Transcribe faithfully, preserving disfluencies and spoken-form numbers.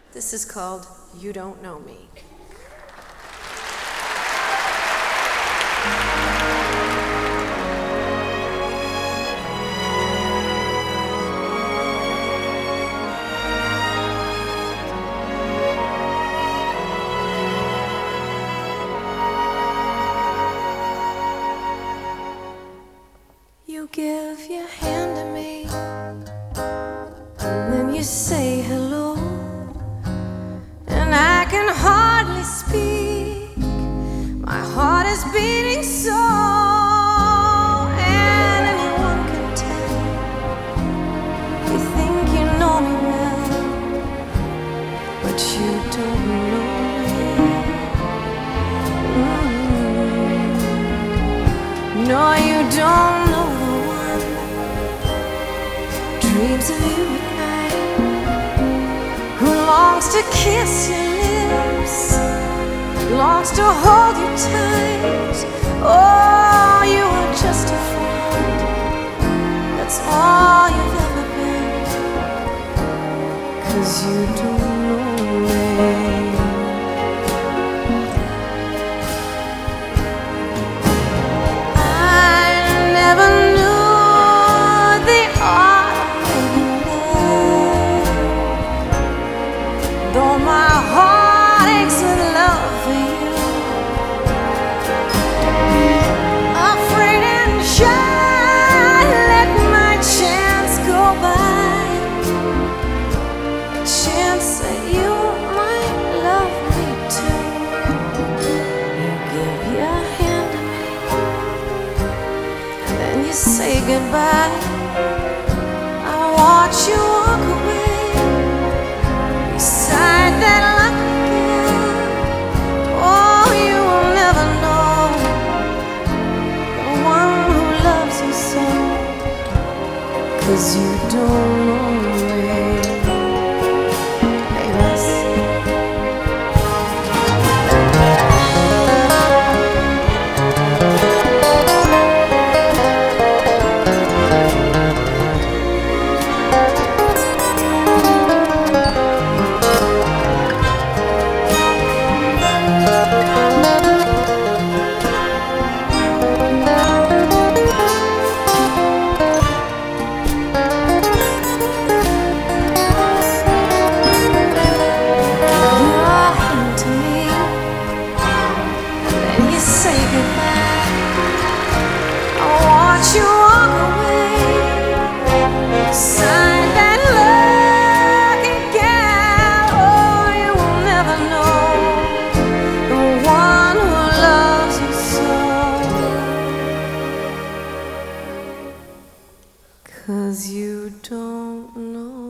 This is called You Don't Know Me. You give your hand to me, and then you say hello, and I can hardly speak. My heart is beating so, and anyone can tell. You think you know me well, but you don't know me. Mm. No, you don't know. Dreams of you at night, who longs to kiss your lips, longs to hold you tight. Oh, you are just a friend, that's all you've ever been, 'cause you don't know me. I never knew though my heart aches with love for you. Afraid and shy, let my chance go by, a chance that you might love me too. You give your hand to me, and then you say goodbye. I watch you walk away beside that lucky girl. Oh, you will never know the one who loves you so, 'cause you don't know me. Hey, Russ. Say goodbye. I watch you walk away beside that lucky gal. Oh, you will never know the one who loves you so, 'cause you don't know.